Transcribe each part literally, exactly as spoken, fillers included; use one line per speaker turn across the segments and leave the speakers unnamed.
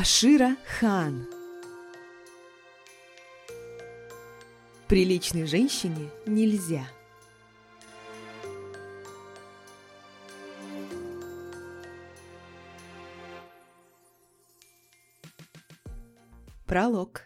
Ашира Хан. Приличной женщине нельзя. Пролог.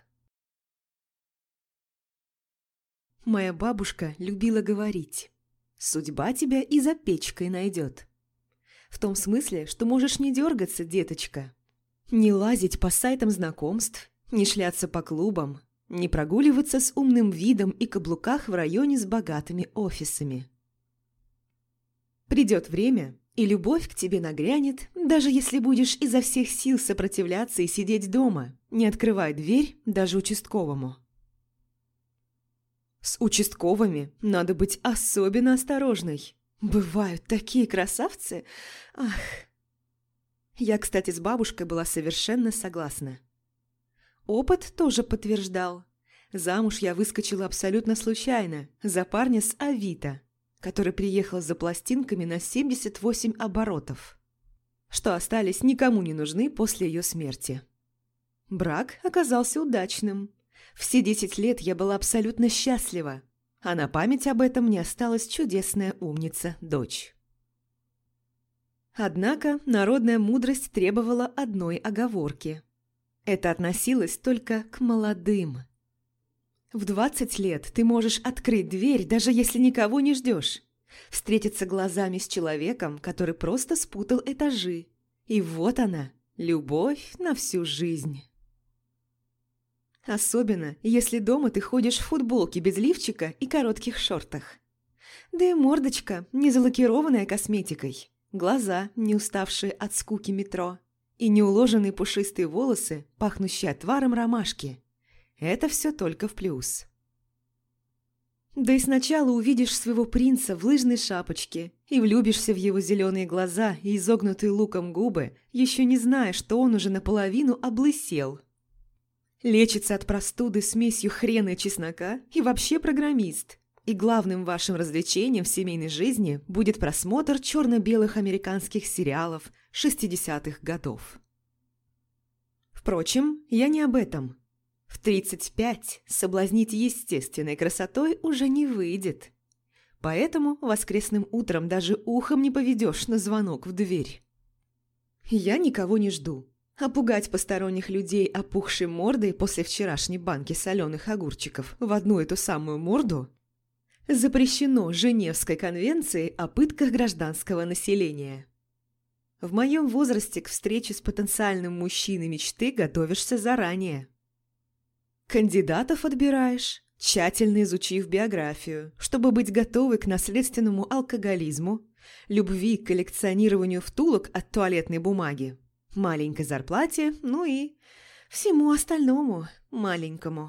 Моя бабушка любила говорить: «Судьба тебя и за печкой найдет». В том смысле, что можешь не дергаться, деточка. Не лазить по сайтам знакомств, не шляться по клубам, не прогуливаться с умным видом и каблуках в районе с богатыми офисами. Придет время, и любовь к тебе нагрянет, даже если будешь изо всех сил сопротивляться и сидеть дома, не открывая дверь даже участковому. С участковыми надо быть особенно осторожной. Бывают такие красавцы. Ах! Я, кстати, с бабушкой была совершенно согласна. Опыт тоже подтверждал. Замуж я выскочила абсолютно случайно, за парня с Авито, который приехал за пластинками на семьдесят восемь оборотов, что остались никому не нужны после ее смерти. Брак оказался удачным. Все десять лет я была абсолютно счастлива, а на память об этом мне осталась чудесная умница-дочь. Однако народная мудрость требовала одной оговорки. Это относилось только к молодым. В двадцать лет ты можешь открыть дверь, даже если никого не ждешь, встретиться глазами с человеком, который просто спутал этажи. И вот она, любовь на всю жизнь. Особенно, если дома ты ходишь в футболке без лифчика и коротких шортах. Да и мордочка, не залакированная косметикой, глаза, не уставшие от скуки метро, и неуложенные пушистые волосы, пахнущие отваром ромашки. Это все только в плюс. Да и сначала увидишь своего принца в лыжной шапочке и влюбишься в его зеленые глаза и изогнутые луком губы, еще не зная, что он уже наполовину облысел. Лечится от простуды смесью хрена и чеснока и вообще программист. И главным вашим развлечением в семейной жизни будет просмотр черно-белых американских сериалов шестидесятых годов. Впрочем, я не об этом. В тридцать пять соблазнить естественной красотой уже не выйдет. Поэтому воскресным утром даже ухом не поведешь на звонок в дверь. Я никого не жду. А пугать посторонних людей опухшей мордой после вчерашней банки соленых огурчиков в одну эту самую морду запрещено Женевской конвенцией о пытках гражданского населения. В моем возрасте к встрече с потенциальным мужчиной мечты готовишься заранее. Кандидатов отбираешь, тщательно изучив биографию, чтобы быть готовой к наследственному алкоголизму, любви к коллекционированию втулок от туалетной бумаги, маленькой зарплате, ну и всему остальному маленькому.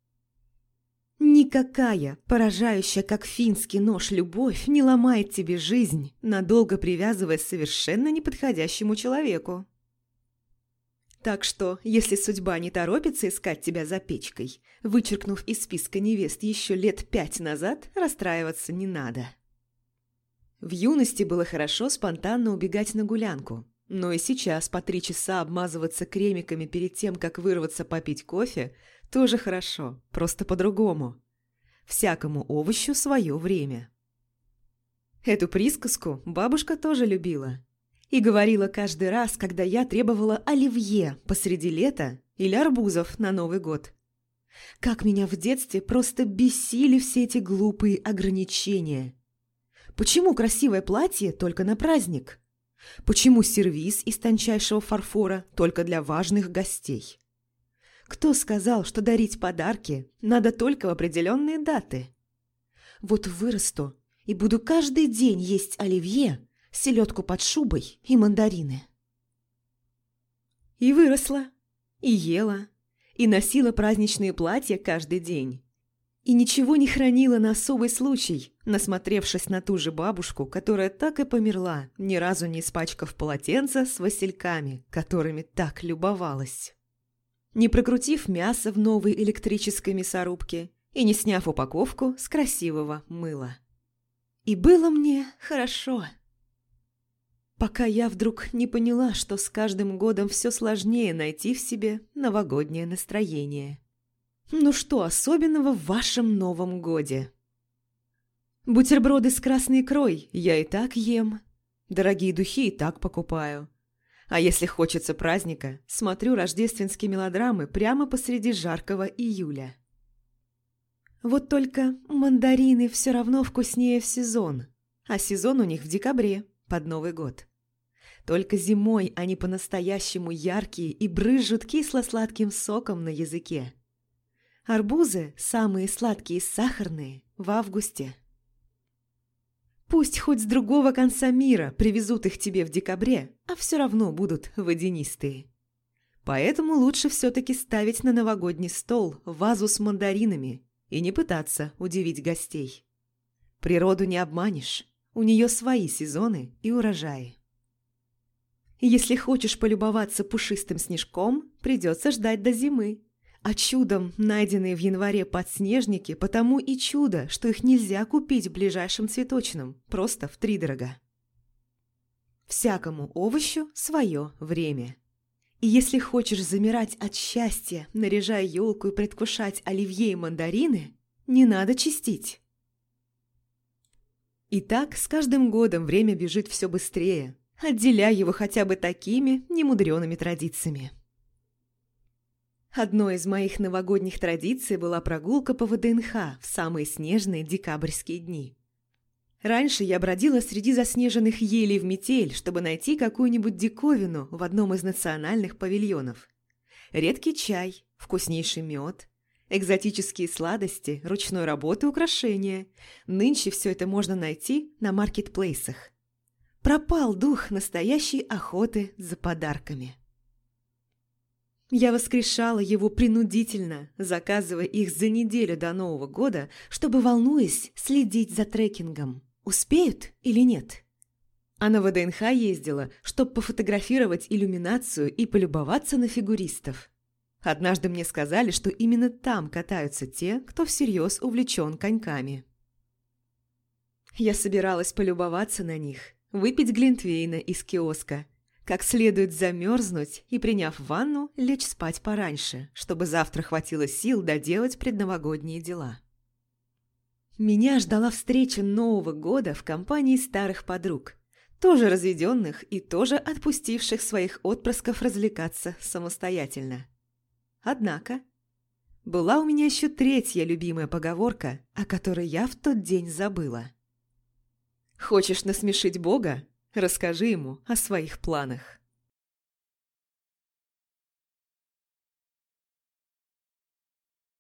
Никакая, поражающая как финский нож, любовь не ломает тебе жизнь, надолго привязывая к совершенно неподходящему человеку. Так что, если судьба не торопится искать тебя за печкой, вычеркнув из списка невест еще лет пять назад, расстраиваться не надо. В юности было хорошо спонтанно убегать на гулянку, но и сейчас по три часа обмазываться кремиками перед тем, как вырваться попить кофе, тоже хорошо, просто по-другому. Всякому овощу свое время. Эту присказку бабушка тоже любила. И говорила каждый раз, когда я требовала оливье посреди лета или арбузов на Новый год. Как меня в детстве просто бесили все эти глупые ограничения. Почему красивое платье только на праздник? Почему сервиз из тончайшего фарфора только для важных гостей? Кто сказал, что дарить подарки надо только в определенные даты? Вот вырасту и буду каждый день есть оливье, селедку под шубой и мандарины. И выросла, и ела, и носила праздничные платья каждый день. И ничего не хранила на особый случай, насмотревшись на ту же бабушку, которая так и померла, ни разу не испачкав полотенца с васильками, которыми так любовалась. Не прокрутив мясо в новой электрической мясорубке и не сняв упаковку с красивого мыла. И было мне хорошо. Пока я вдруг не поняла, что с каждым годом все сложнее найти в себе новогоднее настроение. Ну что особенного в вашем Новом годе? Бутерброды с красной икрой я и так ем. Дорогие духи и так покупаю. А если хочется праздника, смотрю рождественские мелодрамы прямо посреди жаркого июля. Вот только мандарины все равно вкуснее в сезон, а сезон у них в декабре, под Новый год. Только зимой они по-настоящему яркие и брызжут кисло-сладким соком на языке. Арбузы, самые сладкие и сахарные, в августе. Пусть хоть с другого конца мира привезут их тебе в декабре, а все равно будут водянистые. Поэтому лучше все-таки ставить на новогодний стол вазу с мандаринами и не пытаться удивить гостей. Природу не обманешь, у нее свои сезоны и урожаи. Если хочешь полюбоваться пушистым снежком, придется ждать до зимы. А чудом найденные в январе подснежники потому и чудо, что их нельзя купить в ближайшем цветочном, просто втридорога. Всякому овощу свое время. И если хочешь замирать от счастья, наряжая елку и предвкушать оливье и мандарины, не надо чистить. И так с каждым годом время бежит все быстрее, отделяя его хотя бы такими немудреными традициями. Одной из моих новогодних традиций была прогулка по ВДНХ в самые снежные декабрьские дни. Раньше я бродила среди заснеженных елей в метель, чтобы найти какую-нибудь диковину в одном из национальных павильонов. Редкий чай, вкуснейший мед, экзотические сладости, ручной работы украшения. Нынче все это можно найти на маркетплейсах. Пропал дух настоящей охоты за подарками. Я воскрешала его принудительно, заказывая их за неделю до Нового года, чтобы, волнуясь, следить за трекингом. Успеют или нет? А на ВДНХ ездила, чтобы пофотографировать иллюминацию и полюбоваться на фигуристов. Однажды мне сказали, что именно там катаются те, кто всерьез увлечен коньками. Я собиралась полюбоваться на них, выпить глинтвейна из киоска, как следует замерзнуть и, приняв ванну, лечь спать пораньше, чтобы завтра хватило сил доделать предновогодние дела. Меня ждала встреча Нового года в компании старых подруг, тоже разведенных и тоже отпустивших своих отпрысков развлекаться самостоятельно. Однако была у меня еще третья любимая поговорка, о которой я в тот день забыла. «Хочешь насмешить Бога? Расскажи ему о своих планах».